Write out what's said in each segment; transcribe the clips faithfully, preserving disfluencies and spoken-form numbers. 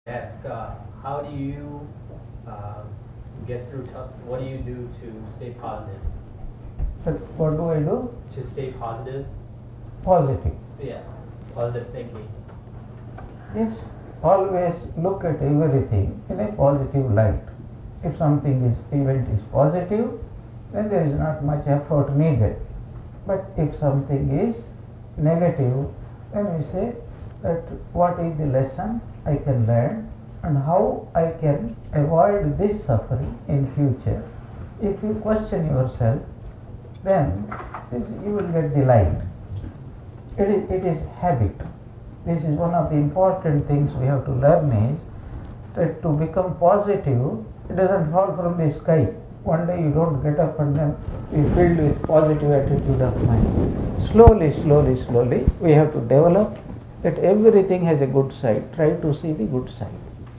ask, uh, how do you uh, get through tough? What do you do to stay positive? But what do I do? To stay positive? Positive. Yeah, positive thinking. Yes, always look at everything in a positive light. If something is event is positive, then there is not much effort needed. But if something is negative, then we say that what is the lesson I can learn and how I can avoid this suffering in future. If you question yourself, then this, you will get the light. It is, it is habit. This is one of the important things we have to learn is that to become positive, it doesn't fall from the sky. One day you don't get up and then be filled with positive attitude of mind. Slowly, slowly, slowly, we have to develop that everything has a good side. Try to see the good side.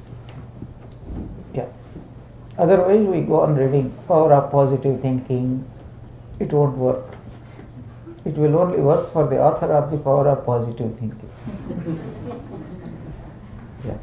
Yeah. Otherwise, we go on reading power of positive thinking. It won't work. It will only work for the author of the power of positive thinking. Yeah.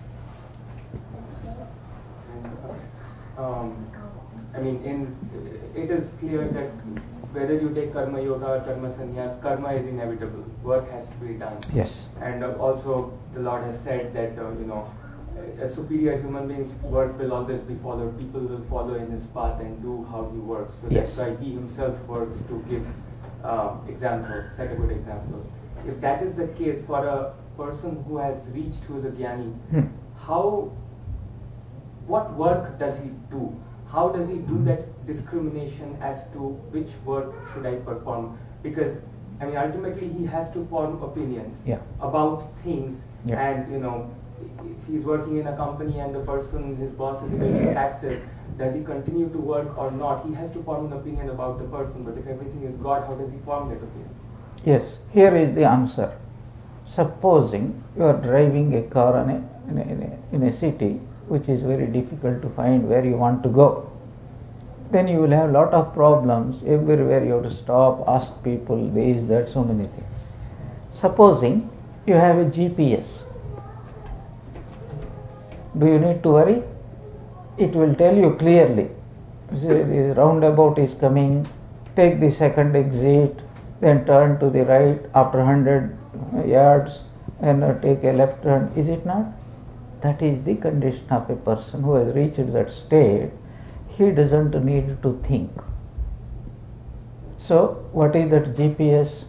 Um, I mean, in it is clear that whether you take karma yoga or karma sannyas, karma is inevitable. Work has to be done. Yes. And uh, also, the Lord has said that uh, you know, a superior human being's work will always be followed. People will follow in his path and do how he works. So Yes. that's why he himself works to give uh, example, set a good example. If that is the case for a person who has reached, who is a jnani, Hmm. how, what work does he do? How does he do that discrimination as to which work should I perform? Because I mean, ultimately he has to form opinions Yeah. about things, Yeah. and you know, if he's working in a company and the person, his boss is paying taxes, does he continue to work or not? He has to form an opinion about the person. But if everything is God, how does he form that opinion? Yes, here is the answer. Supposing you are driving a car in a, in a, in a, in a city which is very difficult to find where you want to go, then you will have a lot of problems. Everywhere you have to stop, ask people, this, that, so many things. Supposing you have a G P S, do you need to worry? It will tell you clearly, the roundabout is coming, take the second exit, then turn to the right after one hundred yards and take a left turn. Is it not? That is the condition of a person who has reached that state. He doesn't need to think. So, what is that G P S?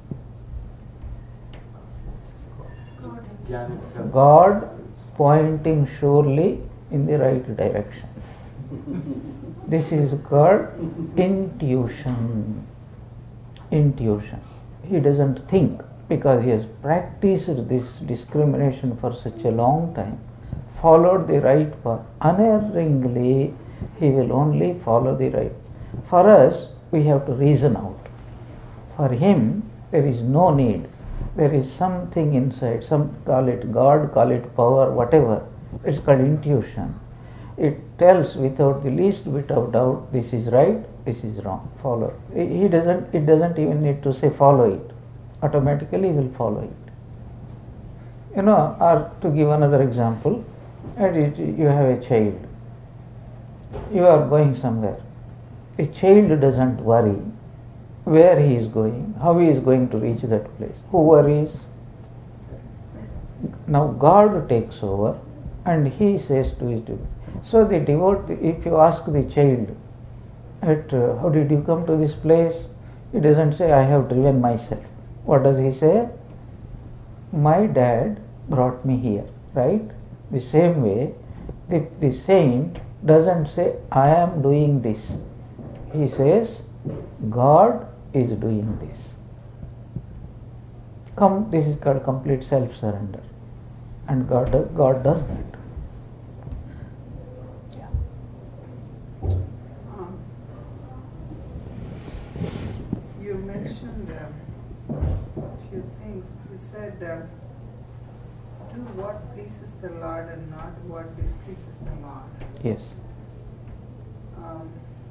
Jnana itself. God pointing surely in the right direction. This is called intuition. Intuition. He doesn't think because he has practiced this discrimination for such a long time, followed the right path. Unerringly, he will only follow the right. For us, we have to reason out. For him, there is no need. There is something inside, some call it God, call it power, whatever. It's called intuition. It tells without the least bit of doubt, this is right, this is wrong. Follow. He doesn't. It doesn't even need to say follow it. Automatically, he will follow it. You know, or to give another example, and it, you have a child. You are going somewhere. The child doesn't worry where he is going, how he is going to reach that place. Who worries? Now God takes over and he says to his devotee. So the devotee, if you ask the child, at, uh, how did you come to this place? He doesn't say, I have driven myself. What does he say? My dad brought me here, right? The same way, the, the saint doesn't say, I am doing this. He says, God is doing this. Come, this is called complete self-surrender. And God, God does that. Yeah. Um, you mentioned uh, a few things. You said, uh, do what pleases the Lord and not what displeases the Lord. Yes. Um,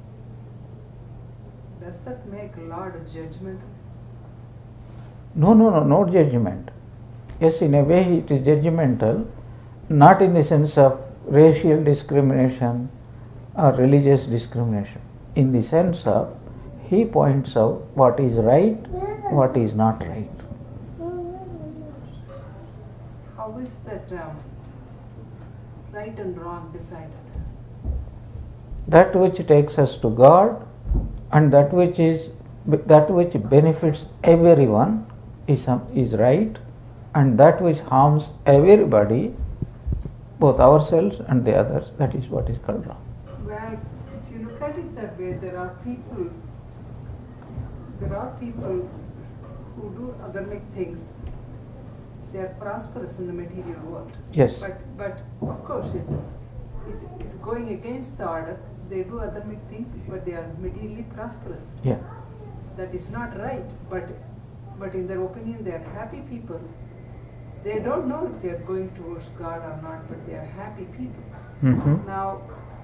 does that make Lord judgmental? No, no, no, no judgment. Yes, in a way it is judgmental, not in the sense of racial discrimination or religious discrimination, in the sense of he points out what is right, what is not right. How is that um, right and wrong decided? That which takes us to God and that which is that which benefits everyone is, um, is right, and that which harms everybody, both ourselves and the others, that is what is called wrong. Well, if you look at it that way, there are people, there are people who do other things. They are prosperous in the material world. Yes. But but of course it's it's it's going against the order. They do other things, but they are materially prosperous. Yeah. That is not right. But but in their opinion, they are happy people. They don't know if they are going towards God or not, but they are happy people. Mm-hmm. Now,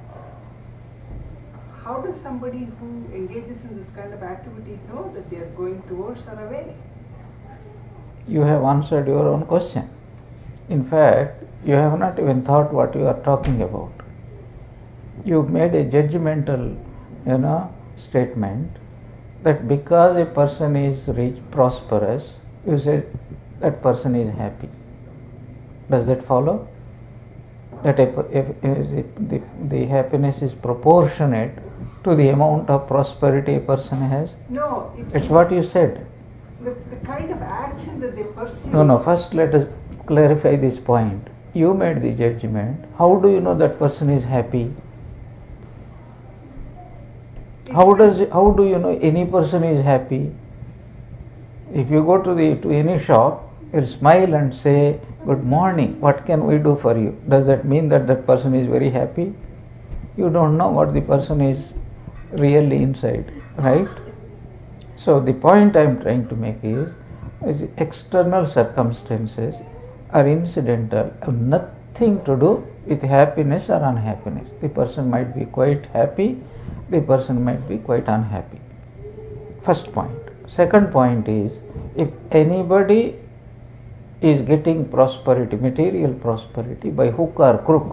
how does somebody who engages in this kind of activity know that they are going towards or away? You have answered your own question. In fact, you have not even thought what you are talking about. You made a judgmental, you know, statement that because a person is rich, prosperous, you say that person is happy. Does that follow? That if, if, if the, the happiness is proportionate to the amount of prosperity a person has? No, it's, It's what you said. the, the kind of action that they pursue. No, no, first let us clarify this point. You made the judgment. How do you know that person is happy? How does how do you know any person is happy? If you go to the to any shop, you'll smile and say, "Good morning, what can we do for you?" Does that mean that that person is very happy? You don't know what the person is really inside, right? So the point I am trying to make is, is external circumstances are incidental, have nothing to do with happiness or unhappiness. The person might be quite happy, the person might be quite unhappy. First point. Second point is, if anybody is getting prosperity, material prosperity by hook or crook,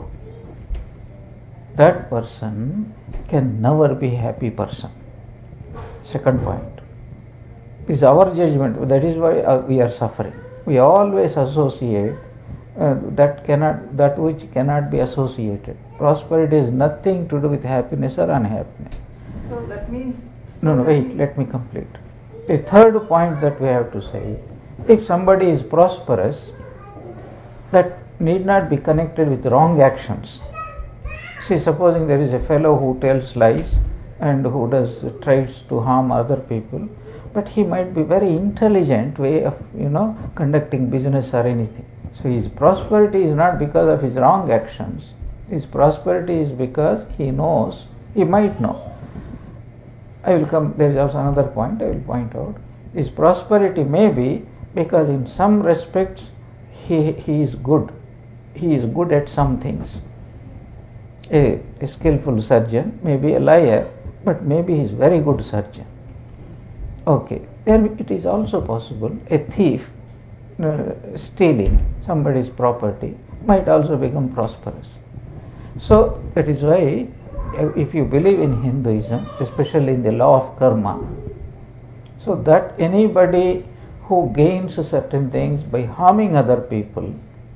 that person can never be a happy person. Second point is our judgment. That is why uh, we are suffering. We always associate uh, that cannot that which cannot be associated. Prosperity has nothing to do with happiness or unhappiness. So that means. So No, no, that wait. means- Let me complete. The third point that we have to say: if somebody is prosperous, that need not be connected with wrong actions. See, supposing there is a fellow who tells lies and who does tries to harm other people, but he might be very intelligent way of you know conducting business or anything. So his prosperity is not because of his wrong actions. His prosperity is because he knows, he might know. I will come, there is also another point I will point out. His prosperity may be because in some respects he, he is good. He is good at some things. A, a skillful surgeon may be a liar, but maybe he is very good surgeon. Okay, there it is also possible a thief uh, stealing somebody's property might also become prosperous. So that is why if you believe in Hinduism, especially in the law of karma, so that anybody who gains certain things by harming other people,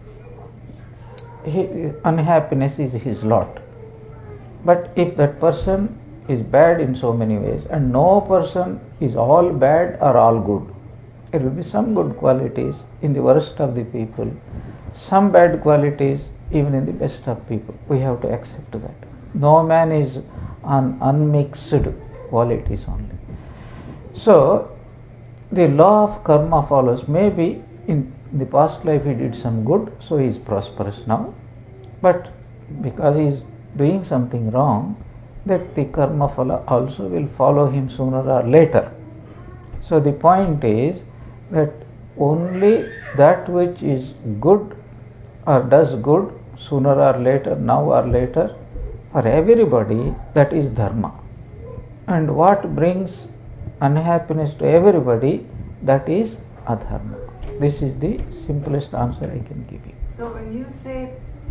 he, unhappiness is his lot. But if that person is bad in so many ways, and no person is all bad or all good, there will be some good qualities in the worst of the people, some bad qualities even in the best of people. We have to accept that. No man is on unmixed qualities only. So the law of karma follows. Maybe in the past life he did some good, so he is prosperous now. But because he is doing something wrong, that the karma follow also will follow him sooner or later. So the point is that only that which is good or does good sooner or later, now or later, for everybody, that is dharma. And what brings unhappiness to everybody, that is adharma. This is the simplest answer I can give you. So when you say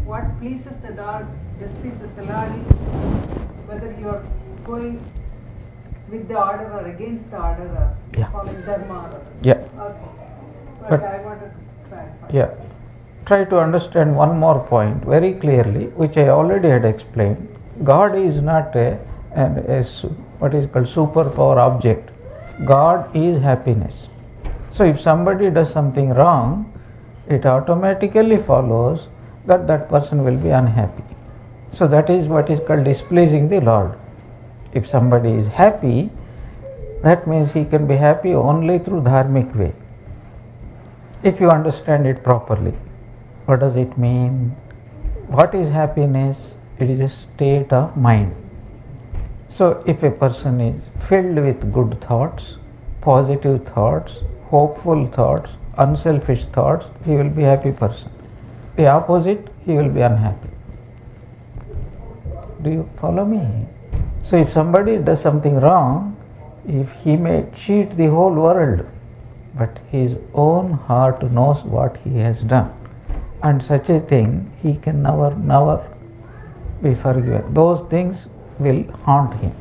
what pleases the Lord, displeases the Lord is whether you are going with the order or against the order or Yeah. following dharma or Yeah. okay. But, But- I wanted to clarify. Yeah. Try to understand one more point very clearly, which I already had explained. God is not a, an, a su- what is called superpower object. God is happiness. So if somebody does something wrong, it automatically follows that that person will be unhappy. So that is what is called displeasing the Lord. If somebody is happy, that means he can be happy only through dharmic way. If you understand it properly. What does it mean? What is happiness? It is a state of mind. So if a person is filled with good thoughts, positive thoughts, hopeful thoughts, unselfish thoughts, he will be a happy person. The opposite, he will be unhappy. Do you follow me? So if somebody does something wrong, if he may cheat the whole world, but his own heart knows what he has done. And such a thing, he can never, never be forgiven. Those things will haunt him.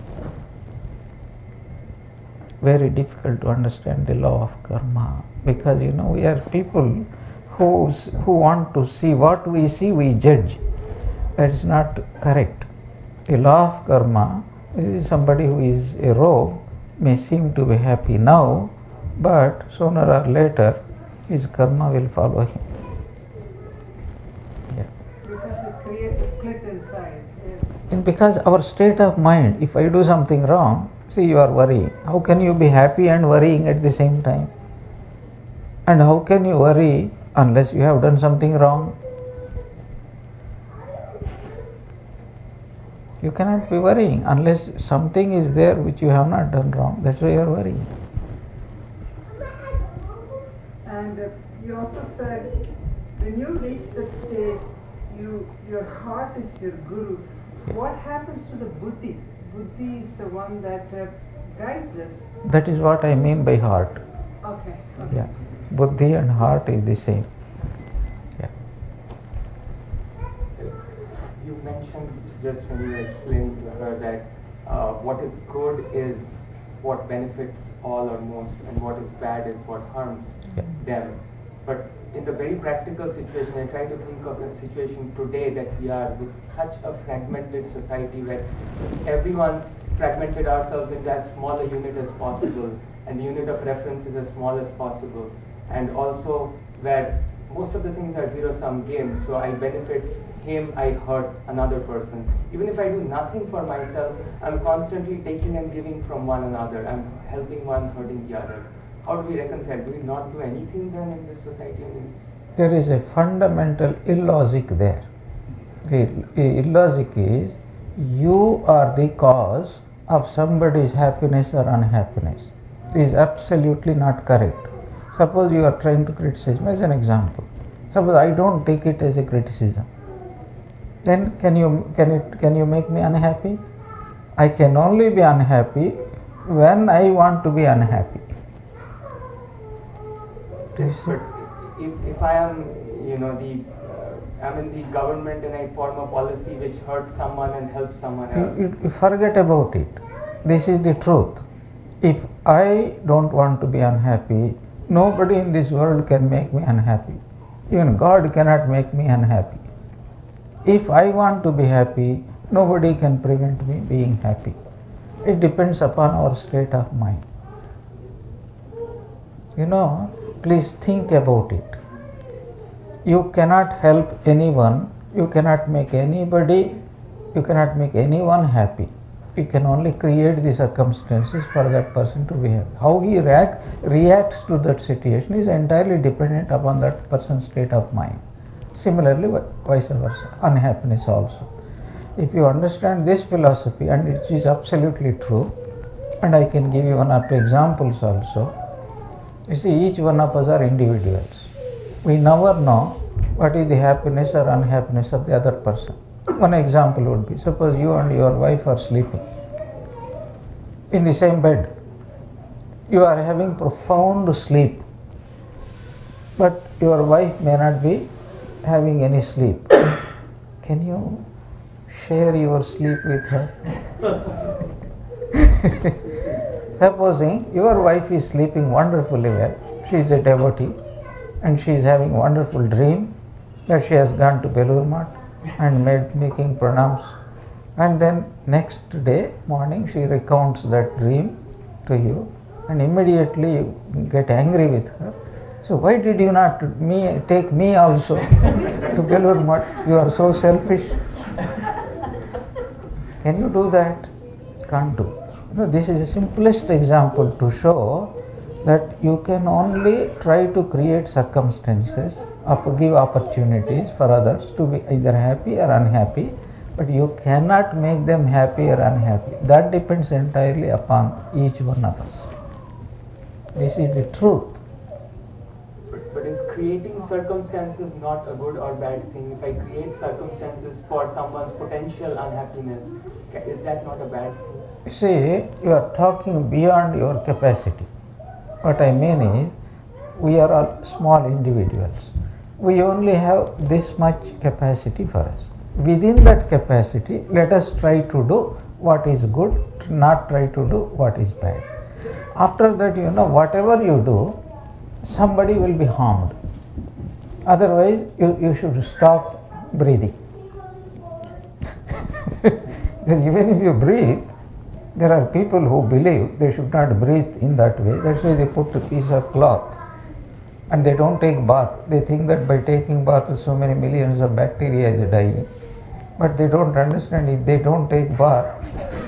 Very difficult to understand the law of karma, because you know we are people who who want to see what we see, we judge. That is not correct. The law of karma is somebody who is a rogue may seem to be happy now, but sooner or later his karma will follow him. Yeah. Because it creates a split inside. Yes. And because our state of mind, if I do something wrong, see, you are worrying. How can you be happy and worrying at the same time? And how can you worry unless you have done something wrong? You cannot be worrying unless something is there which you have not done wrong. That's why you are worrying. And uh, you also said when you reach that state, you your heart is your guru. What happens to the buddhi? Buddhi is the one that uh, guides us. That is what I mean by heart. Okay. okay. Yeah. Buddhi and heart is the same. Yeah. You mentioned just when you were explaining to her that uh, what is good is what benefits all or most, and what is bad is what harms Yeah. them. But in the very practical situation, I try to think of a situation today that we are with such a fragmented society where everyone's fragmented ourselves into as small a unit as possible, and the unit of reference is as small as possible, and also where most of the things are zero-sum games. So I benefit him, I hurt another person. Even if I do nothing for myself, I'm constantly taking and giving from one another. I'm helping one, hurting the other. How do we reconcile? Do we not do anything then in this society? I mean, There is a fundamental illogic there. The, the illogic is you are the cause of somebody's happiness or unhappiness. This is absolutely not correct. Suppose you are trying to criticize me as an example. Suppose I don't take it as a criticism. Then can you can it can you make me unhappy? I can only be unhappy when I want to be unhappy. Yes, but if, if I am, you know, the uh, I'm in the government and I form a policy which hurts someone and helps someone else. You, you forget about it. This is the truth. If I don't want to be unhappy, nobody in this world can make me unhappy. Even God cannot make me unhappy. If I want to be happy, nobody can prevent me being happy. It depends upon our state of mind. You know, please think about it. You cannot help anyone, you cannot make anybody, you cannot make anyone happy. You can only create the circumstances for that person to be happy. How he react, reacts to that situation is entirely dependent upon that person's state of mind. Similarly, vice versa, unhappiness also. If you understand this philosophy, and it is absolutely true, and I can give you one or two examples also. You see, each one of us are individuals. We never know what is the happiness or unhappiness of the other person. One example would be, suppose you and your wife are sleeping in the same bed. You are having profound sleep, but your wife may not be having any sleep. can you share your sleep with her? Supposing your wife is sleeping wonderfully well, she is a devotee, and she is having wonderful dream that she has gone to Belur Math and made making pranams, and then next day morning she recounts that dream to you, and immediately you get angry with her. So why did you not me take me also to Belur Math? You are so selfish. Can you do that? Can't do. No, this is the simplest example to show that you can only try to create circumstances, give opportunities for others to be either happy or unhappy, but you cannot make them happy or unhappy. That depends entirely upon each one of us. This is the truth. But, but is creating circumstances not a good or bad thing? If I create circumstances for someone's potential unhappiness, is that not a bad thing? See, you are talking beyond your capacity. What I mean is, we are all small individuals. We only have this much capacity for us. Within that capacity, let us try to do what is good, not try to do what is bad. After that, you know, whatever you do, somebody will be harmed. Otherwise, you, you should stop breathing. Because even if you breathe, there are people who believe they should not breathe in that way. That's why they put a piece of cloth and they don't take bath. They think that by taking bath, so many millions of bacteria is dying. But they don't understand, if they don't take bath,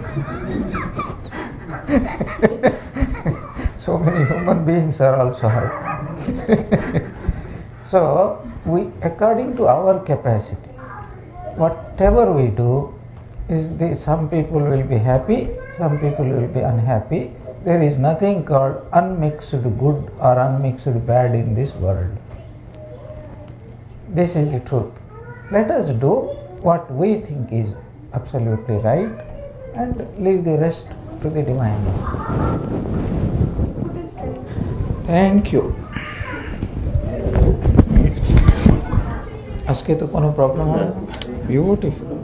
so many human beings are also hurt. So, we, according to our capacity, whatever we do, is the, some people will be happy, some people will be unhappy. There is nothing called unmixed good or unmixed bad in this world. This is the truth. Let us do what we think is absolutely right and leave the rest to the divine. Thank you. Aske to kono problem hai? Beautiful.